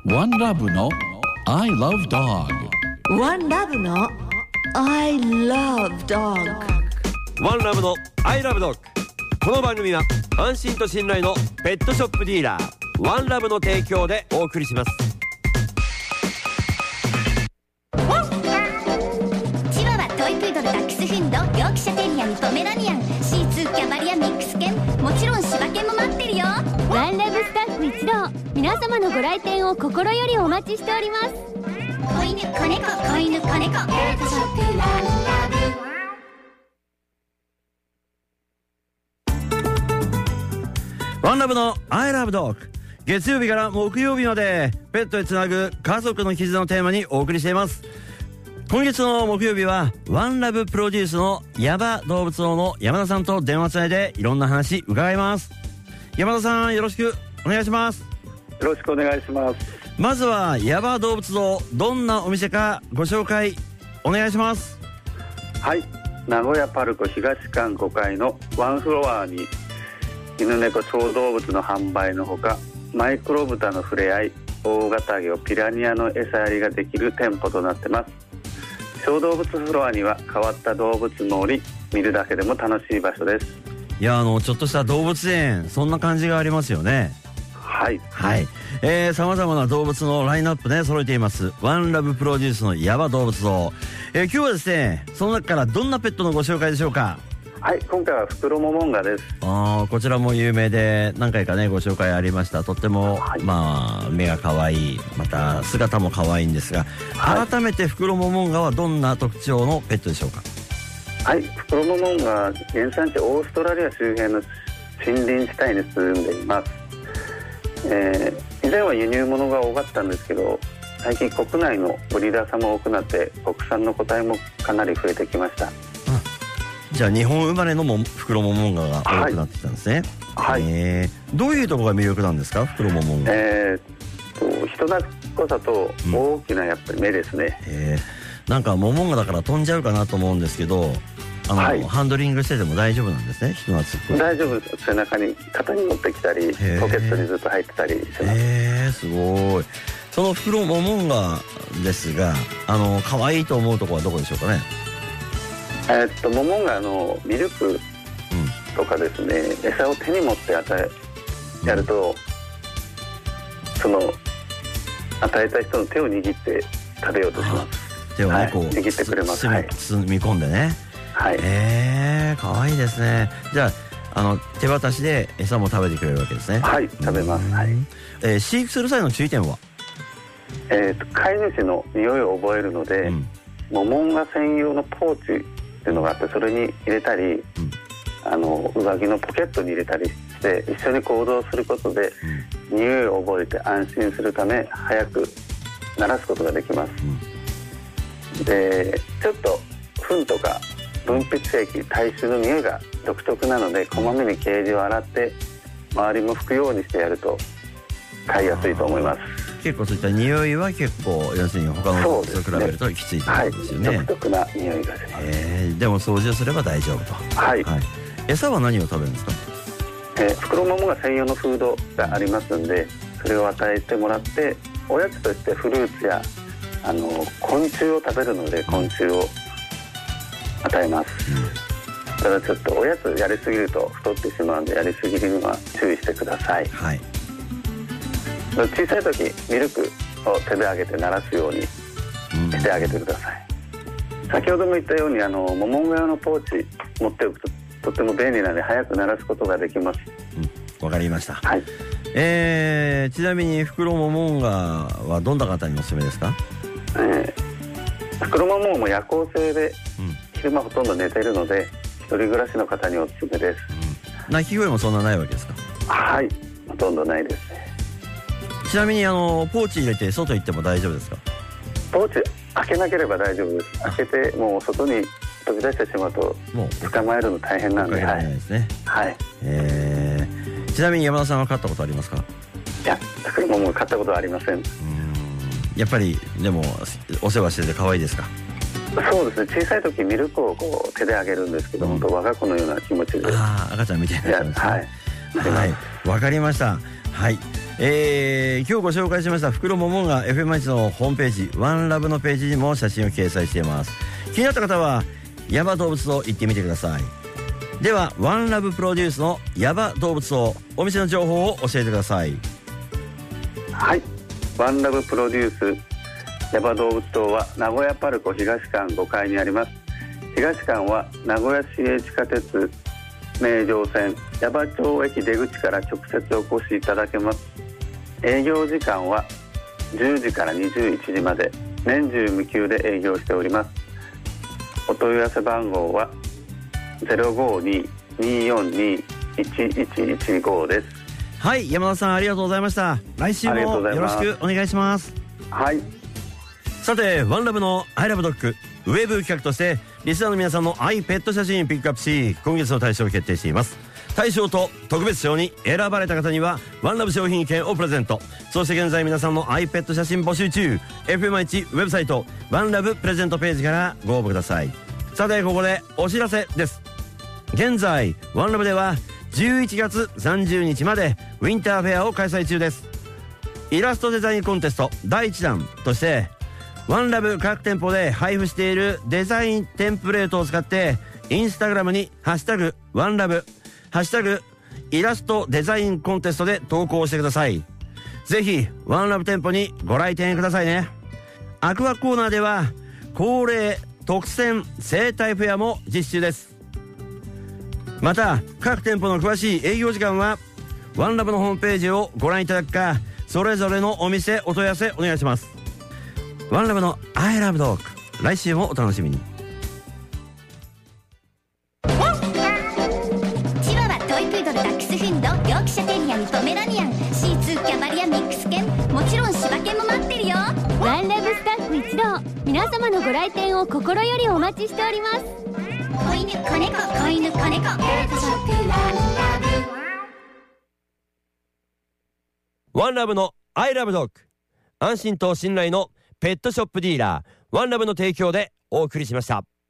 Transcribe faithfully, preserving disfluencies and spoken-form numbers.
ワンラブの I love dog。 ワンラブの I love dog。 ワンラブの I love dog。 この番組は安心と信頼のペットショップディーラーワンラブの提供でお送りします。 チワワ、トイプードル、ダックスフンド、ヨークシャテリアン、ポメラニアン、シーツー、キャバリア、ミックス犬、もちろん柴犬も待ってるよ。 ワンラブスタッフ一同、皆様のご来店を心よりお待ちしております。 子犬、子猫、子犬、子猫、ペットショップワンラブ。 ワンラブの I love dog。 月曜日から木曜日までペットへつなぐ家族の絆のテーマにお送りしています。今月の木曜日はワンラブプロデュースのヤバ動物王の山田さんと電話つないでいろんな話伺います。山田さん、よろしくお願いします。 よろしくお願いします。 まずはヤバ動物王、どんなお店かご紹介お願いします。 はい、名古屋パルコ東館ごかいのワンフロアに犬猫小動物の販売のほか、マイクロ豚の触れ合い、大型魚ピラニアの餌やりができる店舗となってます。小動物フロアには変わった動物もおり、見るだけでも楽しい場所です。 いや、あのちょっとした動物園、そんな感じがありますよね。 はいはい、えー、様々な動物のラインナップね揃えていますワンラブプロデュースのヤバ動物王、えー、今日はですね、その中からどんなペットのご紹介でしょうか。 はい、今回はフクロモモンガです。 あー、こちらも有名で何回かねご紹介ありました。とっても、 はい、 まあ目が可愛い、また姿も可愛いんですが、はい、改めてフクロモモンガはどんな特徴のペットでしょうか。 はい、フクロモモンガは原産地オーストラリア周辺の森林地帯に住んでいます。えー、以前は輸入物が多かったんですけど、最近国内のブリーダーさんも多くなって国産の個体もかなり増えてきました。 じゃあ日本生まれのもフクロモモンガが多くなってきたんですね。 はい、 えー、どういうところが魅力なんですか、フクロモモンガ。 えー、と人懐っこさと大きなやっぱり目ですね。 うん、えー、なんかモモンガだから飛んじゃうかなと思うんですけど、あの、はい、ハンドリングしてても大丈夫なんですね、人懐っこい。 大丈夫です。背中に肩に持ってきたりポケットにずっと入ってたりします。 えー、すごい。そのフクロモモンガですが、あの可愛いと思うところはどこでしょうかね。 えー、っとモモンガのミルクとかですね、うん、餌を手に持って与えやると、うん、その与えた人の手を握って食べようとします。 手をね、はい、こう握ってくれます。 包み、包み込んでね。 はい、 えー、かわいいですね。じゃあ、あの手渡しで餌も食べてくれるわけですね。 はい、食べます。はい、 えー、飼育する際の注意点は。 えー、と飼い主の匂いを覚えるので、うん、モモンガ専用のポーチっていうのがあって、それに入れたり、うん、あの上着のポケットに入れたりして一緒に行動することで、うん、匂いを覚えて安心するため早く鳴らすことができます。うん、でちょっと糞とか分泌液、体臭の匂いが独特なので、こまめにケージを洗って周りも拭くようにしてやると飼いやすいと思います。 結構そういった匂いは結構、要するに他の動物と比べるときついということですよね。 はい、独特な匂いがします。 えー、でも掃除をすれば大丈夫と。 はい、はい、 餌は何を食べるんですか。 えー、フクロモモンガ専用のフードがありますんで、それを与えてもらって、おやつとしてフルーツやあの昆虫を食べるので昆虫を与えます。うん、ただちょっとおやつやりすぎると太ってしまうので、やりすぎるには注意してください。はい、小さい時ミルクを手であげて鳴らすようにしてあげてください。うん、先ほども言ったように、あのモモンガ用のポーチ持っておくととても便利なので早く鳴らすことができます。 うん、わかりました。はい、えー、ちなみにフクロモモンガはどんな方におすすめですか。 えー、フクロモモンガも夜行性で、うん、昼間ほとんど寝ているので一人暮らしの方におすすめです。 うん、鳴き声もそんなないわけですか。 はい、ほとんどないですね。 ちなみにあのポーチ入れて外行っても大丈夫ですか。 ポーチ開けなければ大丈夫です。開けてもう外に飛び出してしまうともう捕まえるの大変なんで。 はい、ですね。 はい、 えー、ちなみに山田さんは飼ったことありますか。 いや、フクロモモンガ飼ったことはありません。うーん、 やっぱりでもお世話してて可愛いですか。 そうですね、小さい時ミルクをこう手であげるんですけど、うん、本当我が子のような気持ちで。 ああ、赤ちゃんみたいな感じですね。はい、 はい、 わかりました。はい、 えー、今日ご紹介しました袋ももが エフエム 愛知のホームページワンラブのページにも写真を掲載しています。気になった方はヤバ動物を行ってみてください。ではワンラブプロデュースのヤバ動物をお店の情報を教えてください。 はい、ワンラブプロデュースヤバ動物棟は名古屋パルコ東館ごかいにあります。東館は名古屋市営地下鉄名城線矢場町駅出口から直接お越しいただけます。営業時間はじゅうじからにじゅういちじまで年中無休で営業しております。お問い合わせ番号は ゼロごにーにーよんにーいちいちいちご です。 はい、山田さんありがとうございました。来週もよろしくお願いします。 はい。 さてワンラブの I love dog ウェブ企画としてリスナーの皆さんの愛ペット写真ピックアップし今月の大賞を決定しています。大賞と特別賞に選ばれた方にはワンラブ商品券をプレゼント。そして現在皆さんのアイペット写真募集中。 エフエム 愛知ウェブサイトワンラブプレゼントページからご応募ください。さてここでお知らせです。現在ワンラブではじゅういちがつさんじゅうにちまでウィンターフェアを開催中です。イラストデザインコンテストだいいちだんとしてワンラブ各店舗で配布しているデザインテンプレートを使ってインスタグラムにハッシュタグワンラブハッシュタグイラストデザインコンテストで投稿してください。ぜひワンラブ店舗にご来店くださいね。アクアコーナーでは恒例特選生態フェアも実施中です。また各店舗の詳しい営業時間はワンラブのホームページをご覧いただくかそれぞれのお店お問い合わせお願いします。ワンラブの I love dog 来週もお楽しみに。 チワワ、トイプードル、ダックスフンド、ヨークシャテリアにポメラニアン、シーツー、キャバリアミックス犬、もちろん柴犬も待ってるよ。 ワンラブスタッフ一同、皆様のご来店を心よりお待ちしております。 子犬、子猫、子犬、子猫、ペットショップワンラブ。 ワンラブの I love dog 安心と信頼のペットショップディーラーワンラブの提供でお送りしました。